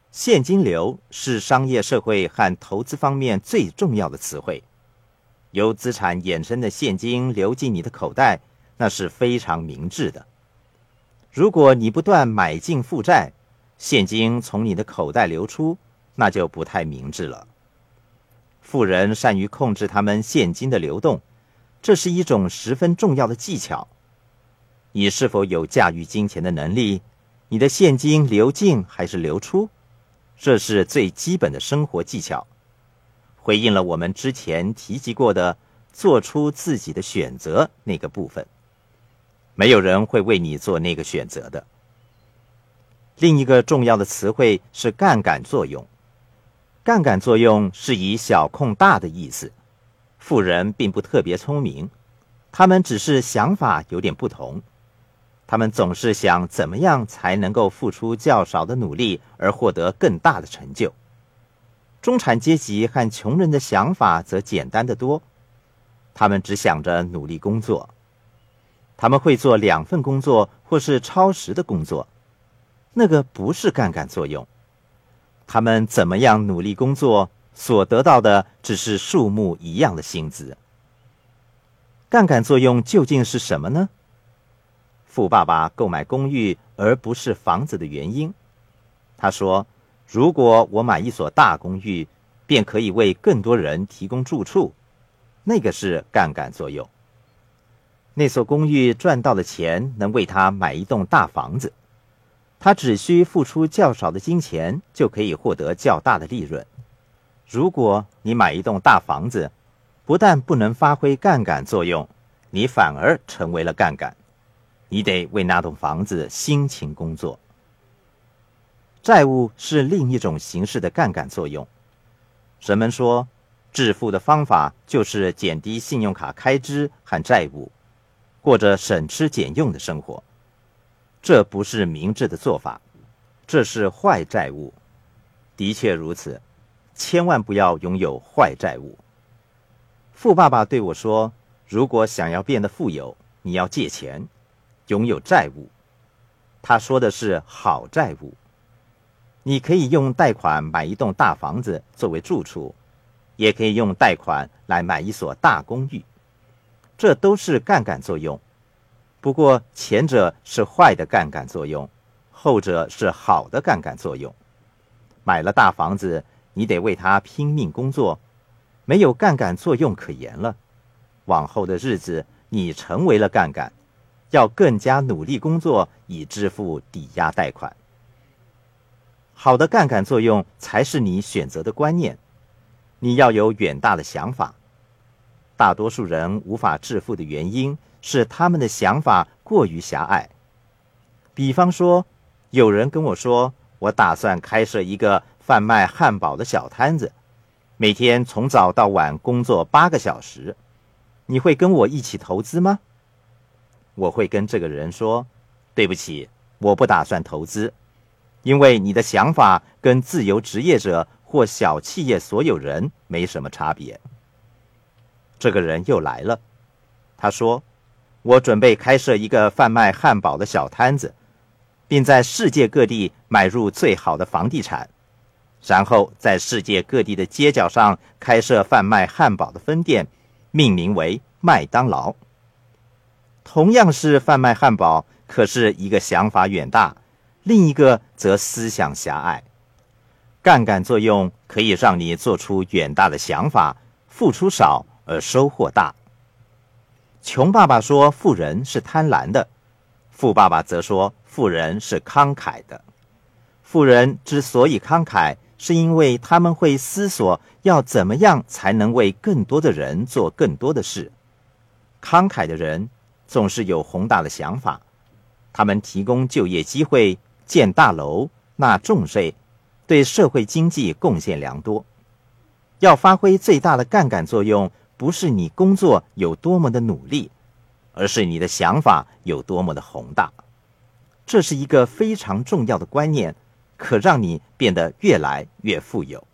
现金流是商业社会和投资方面最重要的词汇。由资产衍生的现金流进你的口袋，那是非常明智的。如果你不断买进负债，现金从你的口袋流出，那就不太明智了。富人善于控制他们现金的流动，这是一种十分重要的技巧。你是否有驾驭金钱的能力？你的现金流进还是流出？这是最基本的生活技巧，回应了我们之前提及过的做出自己的选择那个部分。没有人会为你做那个选择的。另一个重要的词汇是杠杆作用。杠杆作用是以小控大的意思。富人并不特别聪明，他们只是想法有点不同。他们总是想怎么样才能够付出较少的努力而获得更大的成就。中产阶级和穷人的想法则简单得多，他们只想着努力工作。他们会做2份工作或是超时的工作，那个不是杠杆作用。他们怎么样努力工作，所得到的只是数目一样的薪资。杠杆作用究竟是什么呢？富爸爸购买公寓而不是房子的原因。他说，如果我买一所大公寓，便可以为更多人提供住处，那个是杠杆作用。那所公寓赚到的钱能为他买一栋大房子，他只需付出较少的金钱就可以获得较大的利润。如果你买一栋大房子，不但不能发挥杠杆作用，你反而成为了杠杆。你得为那栋房子辛勤工作。债务是另一种形式的杠杆作用。人们说，致富的方法就是减低信用卡开支和债务，过着省吃俭用的生活。这不是明智的做法，这是坏债务。的确如此，千万不要拥有坏债务。富爸爸对我说，如果想要变得富有，你要借钱，拥有债务。他说的是好债务。你可以用贷款买一栋大房子作为住处，也可以用贷款来买一所大公寓，这都是杠杆作用。不过前者是坏的杠杆作用，后者是好的杠杆作用。买了大房子，你得为它拼命工作，没有杠杆作用可言了。往后的日子，你成为了杠杆，要更加努力工作以支付抵押贷款。好的杠杆作用才是你选择的观念。你要有远大的想法。大多数人无法致富的原因是他们的想法过于狭隘。比方说，有人跟我说，我打算开设一个贩卖汉堡的小摊子，每天从早到晚工作8个小时。你会跟我一起投资吗？我会跟这个人说，对不起，我不打算投资，因为你的想法跟自由职业者或小企业所有人没什么差别。这个人又来了，他说，我准备开设一个贩卖汉堡的小摊子，并在世界各地买入最好的房地产，然后在世界各地的街角上开设贩卖汉堡的分店，命名为麦当劳。同样是贩卖汉堡，可是一个想法远大，另一个则思想狭隘。杠杆作用可以让你做出远大的想法，付出少而收获大。穷爸爸说富人是贪婪的，富爸爸则说富人是慷慨的。富人之所以慷慨，是因为他们会思索要怎么样才能为更多的人做更多的事。慷慨的人总是有宏大的想法，他们提供就业机会，建大楼，纳重税，对社会经济贡献良多。要发挥最大的杠杆作用，不是你工作有多么的努力，而是你的想法有多么的宏大。这是一个非常重要的观念，可让你变得越来越富有。